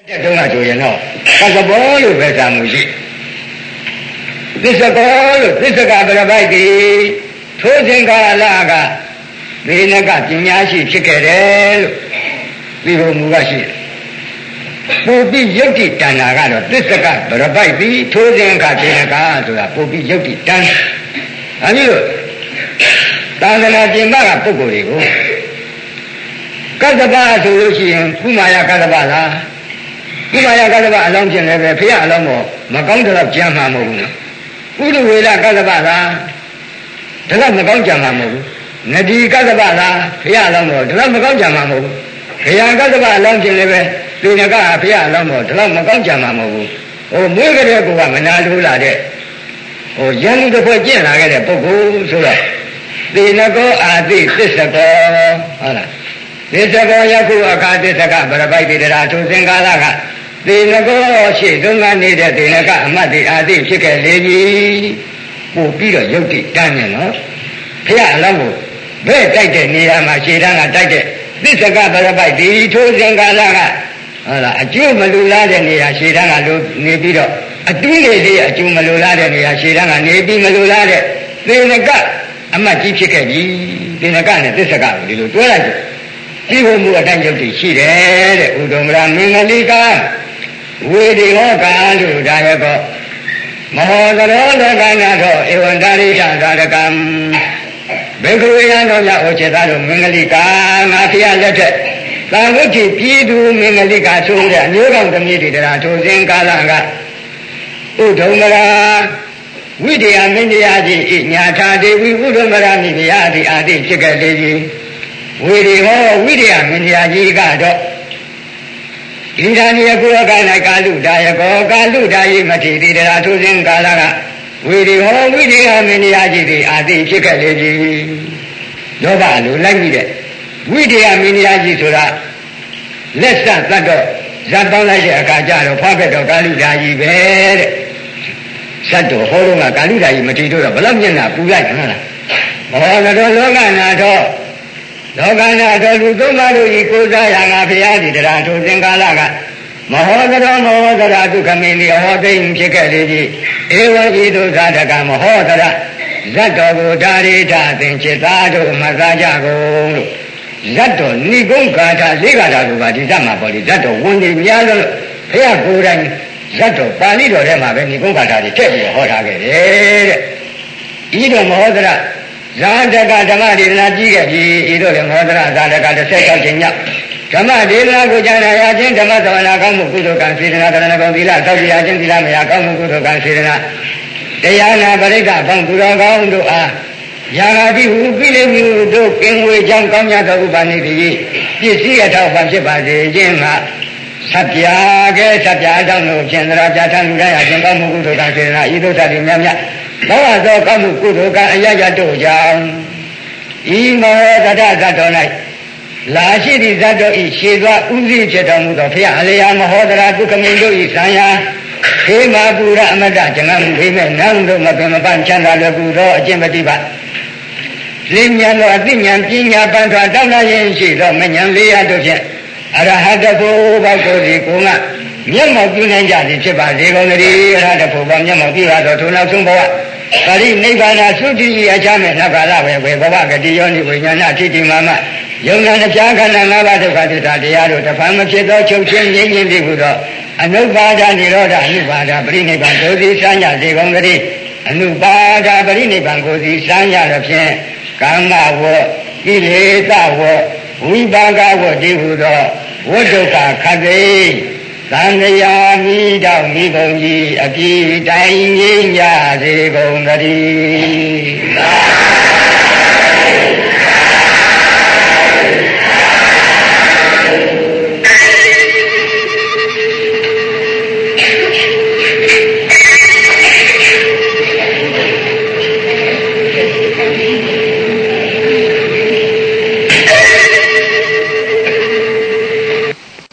တုန်းကဆိုရင်တော့ကသဘောလို့ပဲသာမှုရှိသစ္စကောလို့သစ္စကပရပိုက်တိထိုးစဉ်ကာလကသေနကပညာရှိဖြစ်ခဲ့တယ်လို့ပြီးဖို့မူကရှိတယ်ပုပ္ပိယုတ်တိတဏ္ဍာကတော့သစ္စကပရပိုက်တိထိုးစဉ်ကသေနကဆိုတာပုပ္ပိယုတ်တိတဏ္ဍာအဲဒီလိုသာသနာပြင်ပကပုဂ္ဂိုလ်တွေကိုကတ္တပဆိုလို့ရှိရင်ကုမာယကတ္တပလားကုမာယကတ္တပအလောင်းကျင်လည်းပဲဖရာအလောင်းတော့မကောင်းတော့ကြံမှာမဟုတ်ဘူးနော်ဥဒဝေလကတ္တပလားဒါကမကောင်းကြံမှာမဟုတ်ဘူးနဒီကတ္တပလားဖရာအလောင်းတော့ဒါကမကောင်းကြံမှာမဟုတ်ဘူးခရာကတ္တပအလောင်းကျင်လည်းပဲသေနကဖရာအလောင်းတော့ဒါကမကောင်းကြံမှာမဟုတ်ဘူးဟိုမွေးကြတဲ့ကောမနာထိုးလာတဲ့ဟိုရန်သူတစ်ဖွဲ့ကျင့်လာခဲ့တဲ့ပုဂ္ဂိုလ်ဆိုတော့သေနကောအာတိသစ္စကောဟုတ်လားသစ္စကောယခုအခါသစ္စကပရပိုက်တိတရာထိုစဉ်ကာလကသေနကောရှိသုံးကနေတဲ့သေနကအမတ်တိအာတိဖြစ်ခဲ့လေပြီပို့ပြီးတော့ယုတ်တိတန်းနေနော်ဖះအလောင်းကိုဘဲ့တိုက်တဲ့နေရာမှာခြေတန်းကတိုက်တဲ့သစ္စကပရပိုက်တိထိုစဉ်ကာလကဟုတ်လားအကျိုးမလူလားတဲ့နေရာခြေတန်းကလိုနေပြီးတော့အတွင်းလေးအကျိုးမလူလားတဲ့နေရာခြေတန်းကနေပြီးမလူလားတဲ့သေနကအမတ်ကြီးဖြစ်ခဲ့ပြီသေနကနဲ့သစ္စကကိုဒီလိုတွဲလိုက်တယ်ဒီဘုံမူအတိုင်းယုတ်တိရှိတယ်တဲ့ဥဒုံမရမင်္ဂလိကဝေဒီဟောကာလို့ဒါရကောမဟောသရောလောကနာသောဧဝံတာရိသသာရကံဘေကဝေယံတော်များဩချေသားတို့မင်္ဂလိကငါဖျားလက်ထက်သာဝတိပြည်သူမင်္ဂလိကဆိုတဲ့အမျိုးကောင်းသမီးတွေတရားထိုစဉ်ကာလကဥဒုံမရဝိတယမင်းတရားကြီးဤညာထာဒေဝီဥဒုံမရမိဖျားသည်အာတိဖြစ်ခဲ့လေကြီးဝေဒီဟောဝိတယမင်းတရားကြီးကတော့ဣဒာနိယကုရက၌ကာလုဒါယကောကာလုဒါယိမထေတိတရာထိုစဉ်ကာလကဝေဒီဟောဝိတယမင်းတရားကြီးသည်အာတိဖြစ်ခဲ့လေကြီးလောဘလိုလိုက်ပြီးတဲ့ဝိတယမင်းတရားကြီးဆိုတာလက်ဆက်သတ်တော့ဇတ်ပေါင်းလိုက်တဲ့အခါကျတော့ဖွားခဲ့တော့ကာလုဒါယိပဲတဲ့ဇတ်တော်ဟောတော့ကကာလုဒါယိမထေတို့တော့ဘလောက်မျက်နှာပူလိုက်ဟုတ်လားဘောတော်လောကနာတော့လောကနာတော်လူသုံးပါးတို့ဤကိုးစားရာငါဖျားသည်တရားထိုစဉ်ကာလကမဟောသရောမဟောသရဒုက္ခမင်းဒီဟောသိမ့်ဖြစ်ခဲ့လေကြီးဧဝံဤဒုက္ခတကမဟောသရဇတ်တော်ကိုဒါရိထသင်္ချစ်သားတို့မသာကြကုန်လို့ဇတ်တော်ဏိကုံဂါထာ၄ဂါထာကိုပါဒီဇတ်မှာပေါ်ဒီဇတ်တော်ဝန်ကြီးများလို့ဖျားကိုယ်တိုင်ဇတ်တော်ပါဠိတော်ထဲမှာပဲဏိကုံဂါထာတွေထည့်ပြီးဟောထားခဲ့တယ်တဲ့ဤတော်မဟောသရဇာတကဓမ္မဒေသနာကြီးခဲ့ပြီဤတို့လည်းမောဒရဇာတက16ချိန်မြောက်ဓမ္မဒေသနာကိုကြားနာရခြင်းဓမ္မသဝနာကောင်းမှုကုသိုလ်ကံစေတနာကရဏဂုံသီလသောက်ပြရခြင်းသီလမယကောင်းမှုကုသိုလ်ကံစေတနာတရားနာပရိက္ခပေါင်းသူတော်ကောင်းတို့အားယာဂတိဟုပိလိမြူတို့ကင်ဝေကြောင့်ကောင်းမြတ်သောဥပနိတိပစ္စည်းအထောက်ပံ့ဖြစ်ပါစေခြင်းကသဗ္ဗာကဲသဗ္ဗာကြောင့်တို့ဖြင့်သရပြဋ္ဌာန်းလူတိုင်းအခြင်းကောင်းမှုကုသိုလ်ကံစေတနာဤသို့သတိများများဘောဝသောကောင်းမှုကုသိုလ်ကအယယတို့ကြောင့်ဤမောတတဇတ်တော်၌လာရှိသည့်ဇတ်တော်ဤရှေသွားဥသိဖြစ်တော်မူသောဖျားအလျာမဟောတရာဒုက္ခမင်းတို့ဤသံယာခေမာပူရအမတ္တကျငမှုခေမဲ့နန်းတို့မပင်မပန်းချမ်းသာလွယ်ကူသောအကျင့်ပฏิပတ်လင်းမြန်သောအသိဉာဏ်ပညာပန်းထွားတောင်းတရင်းရှိသောမဉဏ်လေးရတို့ဖြင့်အရဟတဖို့ဘောက်ကိုဒီကိုငါမျက်မှောက်ပြုနိုင်ကြသည်ဖြစ်ပါစေကုန်သတည်းအရဟတဖို့ဘောက်မျက်မှောက်ပြုရသောထိုနောက်ဆုံးဘဝပရိနိဗ္ဗာန်သုတိအချမ်းမဲ့နောက်ကာလပဲဘဝဂတိယောနိဝိညာဏထိတိမာမယုံနာနှပြခန္ဓာ၅ပါးဒုက္ခသစ္စာတရားတို့တဖန်မဖြစ်သောချုပ်ချင်းငြိမ်းချင်းပြီးဟုသောအနုပါဒနိရောဓအနုပါဒပရိနိဗ္ဗာန်ဒုတိစံညစေကုန်သတည်းအနုပါဒပရိနိဗ္ဗာန်ကိုစီစံညတော်ဖြင့်ကာမဝောကိလေသာဝောဝိပါကဝောတိဟုသောဝိဒုက္ခခတ်သိသံဃာမိတော်မိဘုံကြီးအပြည့်တိုင်းငြိမ်းကြစေကုန်သတည်း